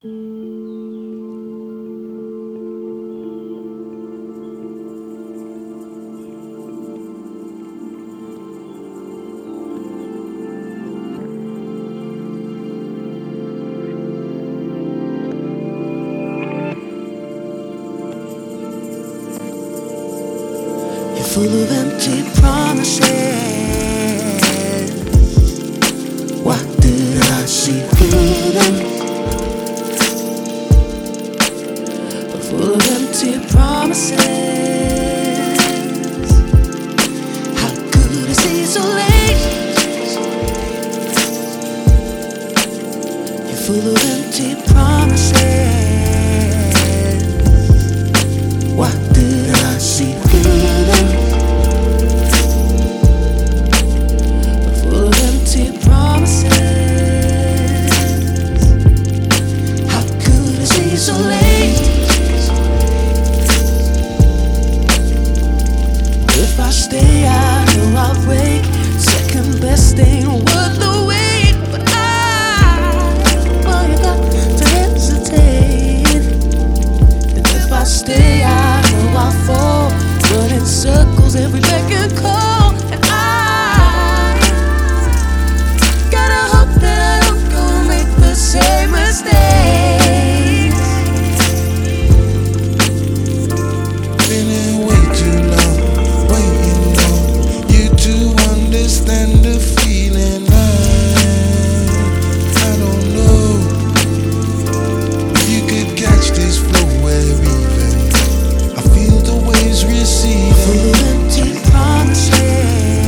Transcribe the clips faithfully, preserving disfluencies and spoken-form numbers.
You're full of empty promises. What did I see through them? You're full of empty promises. How could I see so late? You're full of empty promises. What did I see through them? Full of empty promises. How could I see so late? If I stay, I know I'll break. Second best ain't worth the wait. But I, well, you got to hesitate. And if I stay, I know I'll fall. Run in circles every beck and call. And I gotta hope that I don't go and make the same mistakes. Feeling way too long, waiting on you to understand the feeling. I, I don't know if you could catch this flow where even I feel the waves receding. Full of empty promises.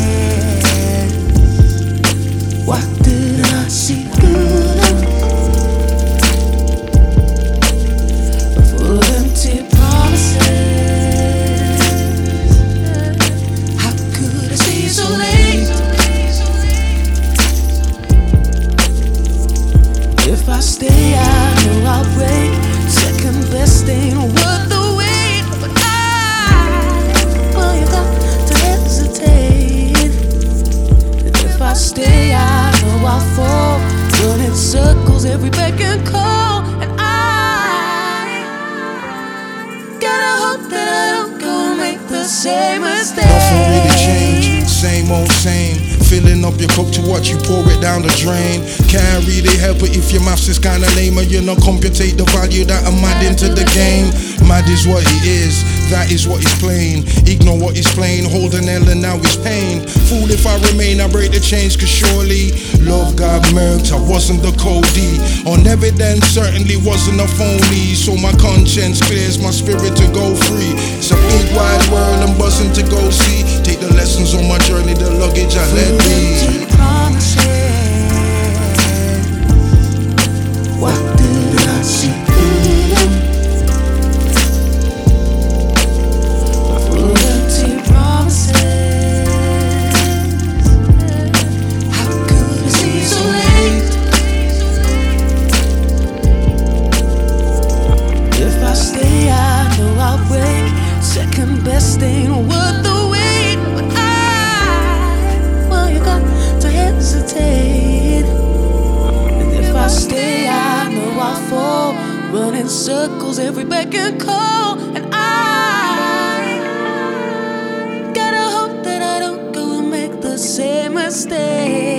What did I see through them? Full of empty promises. How could I see so late? If I stay, I know I'll break. Second best ain't worth the wait. But I, well, you got to hesitate. And if I stay, I know I'll fall. Run in circles every beck and call. And I gotta hope that I don't go and make the same mistakes. Nothing really changed, same old same. Filling up your cup to watch you pour it down the drain. Can't really help it if your maths is kinda lame, or you not computate the value that I'm adding to the game. Mad is what he is, that is what he's playing. Ignore what he's playing, hold an L and now he's pain. Fool if I remain, I break the chains, cause surely love got murked, I wasn't the Cody. On evidence, certainly wasn't a phony. So my conscience clears my spirit to go free. It's a big wide world I'm buzzing to go see. Take the lessons on my journey, the luggage I let be. Empty promises. What did I see through them? Full of empty promises. How could I see so late? If I stay, I know I'll break. Second best ain't worth the wait. But I, well, you got to hesitate. And if I stay, I know I'll fall. Run in circles every beck and call. And I gotta hope that I don't go and make the same mistake.